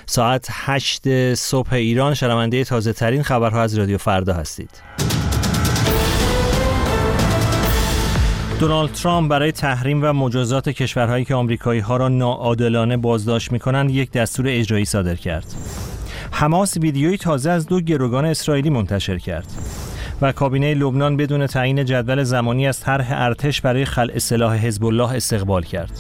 ساعت 8 صبح ایران. شنونده تازه ترین خبرها از رادیو فردا هستید. دونالد ترامپ برای تحریم و مجازات کشورهایی که آمریکایی‌ها را ناعادلانه بازداشت می‌کنند یک دستور اجرایی صادر کرد. حماس ویدیویی تازه از 2 گروگان اسرائیلی منتشر کرد. و کابینه لبنان بدون تعیین جدول زمانی از طرح ارتش برای خلع سلاح حزب الله استقبال کرد.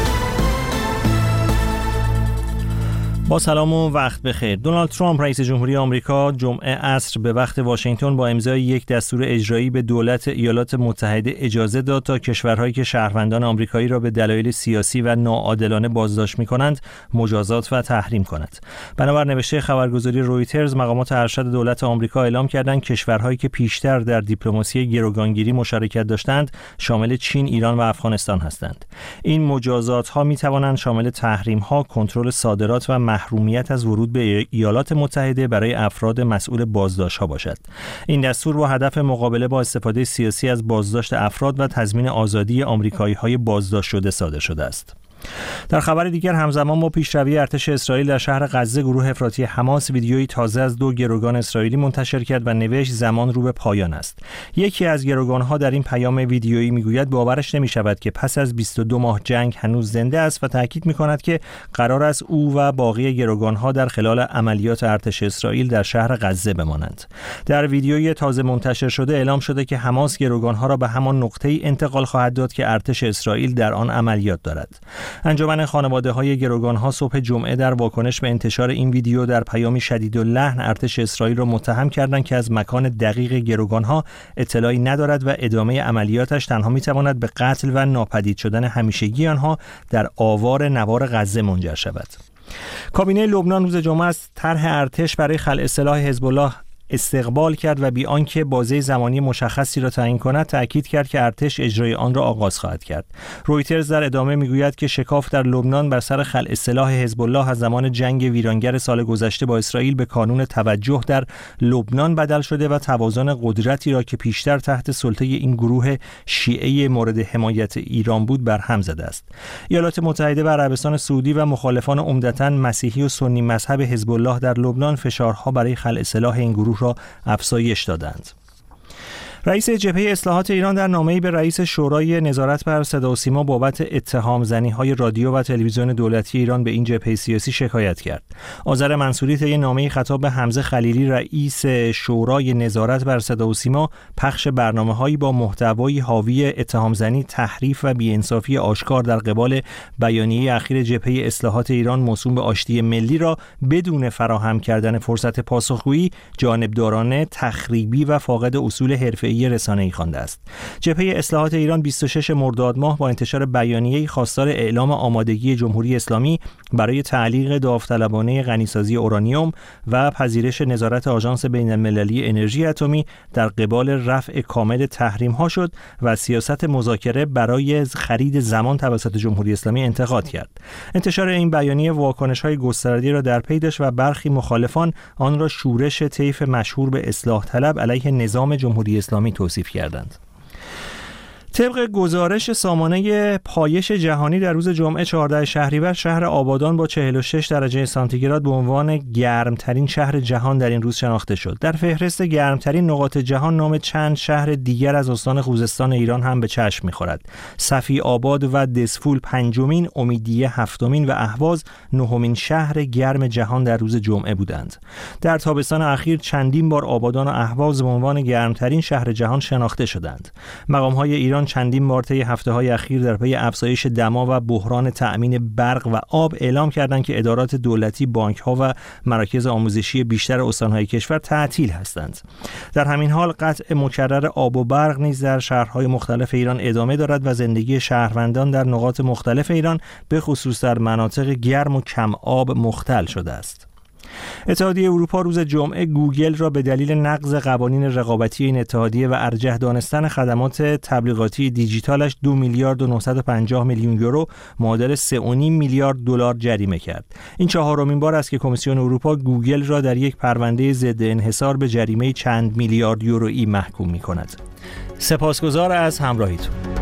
با سلام و وقت بخیر. دونالد ترامپ رئیس جمهوری آمریکا جمعه عصر به وقت واشنگتن با امضای یک دستور اجرایی به دولت ایالات متحده اجازه داد تا کشورهایی که شهروندان آمریکایی را به دلایل سیاسی و ناعادلانه بازداشت می‌کنند مجازات و تحریم کند. بنابر نوشته خبرگزاری رویترز، مقامات ارشد دولت آمریکا اعلام کردند کشورهایی که پیشتر در دیپلماسی گروگانگیری مشارکت داشتند شامل چین، ایران و افغانستان هستند. این مجازات‌ها می‌توانند شامل تحریم‌ها، کنترل صادرات و محرومیت از ورود به ایالات متحده برای افراد مسئول بازداشت‌ها باشد. این دستور با هدف مقابله با استفاده سیاسی از بازداشت افراد و تضمین آزادی آمریکایی‌های بازداشت شده صادر شده است. در خبر دیگر، همزمان با پیشروی ارتش اسرائیل در شهر غزه، گروه افراطی حماس ویدیویی تازه از 2 گروگان اسرائیلی منتشر کرد و نوشت زمان رو به پایان است. یکی از گروگان‌ها در این پیام ویدیویی میگوید باورش نمی‌شود که پس از 22 ماه جنگ هنوز زنده است و تاکید می‌کند که قرار است او و باقی گروگان‌ها در خلال عملیات ارتش اسرائیل در شهر غزه بمانند. در ویدیویی تازه منتشر شده اعلام شده که حماس گروگان‌ها را به همان نقطه‌ای انتقال خواهد داد که ارتش اسرائیل در آن عملیات دارد. انجمن خانواده‌های گروگان‌ها صبح جمعه در واکنش به انتشار این ویدیو در پیامی شدیداللحن ارتش اسرائیل را متهم کردند که از مکان دقیق گروگان‌ها اطلاعی ندارد و ادامه عملیاتش تنها می‌تواند به قتل و ناپدید شدن همیشگی آنها در آوار نوار غزه منجر شود. کابینه لبنان روز جمعه از طرح ارتش برای خلع سلاح حزب الله استقبال کرد و بی آنکه بازه زمانی مشخصی را تعیین کند تأکید کرد که ارتش اجرای آن را آغاز خواهد کرد. رویترز در ادامه میگوید که شکاف در لبنان بر سر خلع سلاح حزب الله از زمان جنگ ویرانگر سال گذشته با اسرائیل به کانون توجه در لبنان بدل شده و توازن قدرتی را که پیشتر تحت سلطه این گروه شیعه مورد حمایت ایران بود بر هم زده است. ایالات متحده و عربستان سعودی و مخالفان عمدتاً مسیحی و سنی مذهب حزب الله در لبنان فشارها برای خلع سلاح این گروه را افزایش دادند. رئیس جبهه اصلاحات ایران در نامه‌ای به رئیس شورای نظارت بر صدا و سیما بابت اتهام زنی‌های رادیو و تلویزیون دولتی ایران به این جبهه سیاسی شکایت کرد. آذر منصوری طی نامه‌ای خطاب به حمزه خلیلی رئیس شورای نظارت بر صدا و سیما پخش برنامه‌هایی با محتوای حاوی اتهام زنی، تحریف و بی‌انصافی آشکار در قبال بیانیه اخیر جبهه اصلاحات ایران موسوم به آشتی ملی را بدون فراهم کردن فرصت پاسخگویی جانبدارانه، تخریبی و فاقد اصول حرفه‌ای رسانه‌ای خوانده است. جبهه اصلاحات ایران 26 مرداد ماه با انتشار بیانیه‌ای خواستار اعلام آمادگی جمهوری اسلامی برای تعلیق داوطلبانه غنیسازی اورانیوم و پذیرش نظارت آژانس بین‌المللی انرژی اتمی در قبال رفع کامل تحریم‌ها شد و سیاست مذاکره برای خرید زمان توسط جمهوری اسلامی انتقاد کرد. انتشار این بیانیه واکنش‌های گسترده را در پی داشت و برخی مخالفان آن را شورش طیف مشهور به اصلاح طلب علیه نظام جمهوری اسلامی توصیف کردند. طبق گزارش سامانه پایش جهانی در روز جمعه 14 شهریور، شهر آبادان با 46 درجه سانتیگراد به عنوان گرمترین شهر جهان در این روز شناخته شد. در فهرست گرمترین نقاط جهان نام چند شهر دیگر از استان خوزستان ایران هم به چشم می‌خورد. صفی آباد و دسفول پنجمین، امیدیه هفتمین و اهواز نهمین شهر گرم جهان در روز جمعه بودند. در تابستان اخیر چندین بار آبادان و اهواز به عنوان گرمترین شهر جهان شناخته شدند. مقام‌های ایران چندین بار طی هفته‌های اخیر در پی افزایش دما و بحران تأمین برق و آب اعلام کردند که ادارات دولتی، بانک‌ها و مراکز آموزشی بیشتر استان‌های کشور تعطیل هستند. در همین حال قطع مکرر آب و برق نیز در شهرهای مختلف ایران ادامه دارد و زندگی شهروندان در نقاط مختلف ایران به خصوص در مناطق گرم و کم آب مختل شده است. اتحادیه اروپا روز جمعه گوگل را به دلیل نقض قوانین رقابتی این اتحادیه و ارجح دانستن خدمات تبلیغاتی دیجیتالش 2 میلیارد و 950 میلیون یورو معادل 3.5 میلیارد دلار جریمه کرد. این چهارمین بار است که کمیسیون اروپا گوگل را در یک پرونده ضد انحصار به جریمه چند میلیارد یورویی محکوم می‌کند. سپاسگزار از همراهیتون.